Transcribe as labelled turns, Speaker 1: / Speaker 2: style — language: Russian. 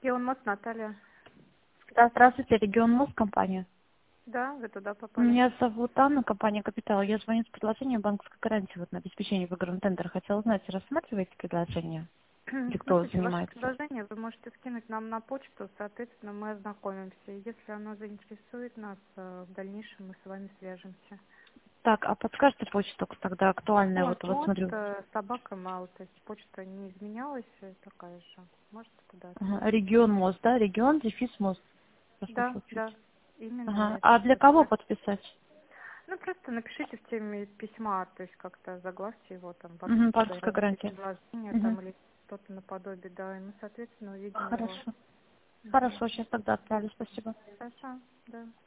Speaker 1: Регион Мост, Наталья.
Speaker 2: Да, здравствуйте, Регион Мост, компания.
Speaker 1: Да, вы туда попали.
Speaker 2: Меня зовут Анна, компания «Капитал». Я звоню с предложением банковской гарантии вот, на обеспечение в игровом тендере. Хотела узнать, рассматриваете предложение? Или кто
Speaker 1: Смотрите, ваше
Speaker 2: занимается?
Speaker 1: предложение вы можете скинуть нам на почту, соответственно, мы ознакомимся. И если оно заинтересует нас, в дальнейшем мы с вами свяжемся.
Speaker 2: Так, а подскажите почту тогда актуальная?
Speaker 1: Регион
Speaker 2: Вот
Speaker 1: Мост,
Speaker 2: смотрю.
Speaker 1: собака Мал, то есть почта не изменялась, такая же. Можете туда
Speaker 2: Ага,
Speaker 1: отправить.
Speaker 2: Регион Мост, да? Регион, дефис Мост.
Speaker 1: Да,
Speaker 2: Прослушала чуть.
Speaker 1: да, именно
Speaker 2: Ага.
Speaker 1: это.
Speaker 2: А для кого подписать?
Speaker 1: Ну, просто напишите в теме письма, то есть как-то заглавьте его, там,
Speaker 2: Угу,
Speaker 1: банковское
Speaker 2: банковская
Speaker 1: гарантийное
Speaker 2: гарантия.
Speaker 1: предложение,
Speaker 2: Угу.
Speaker 1: там, или что-то наподобие, да, и мы, соответственно, увидим его.
Speaker 2: Хорошо.
Speaker 1: Мгм.
Speaker 2: Хорошо, сейчас тогда отправлю, спасибо.
Speaker 1: Хорошо, да.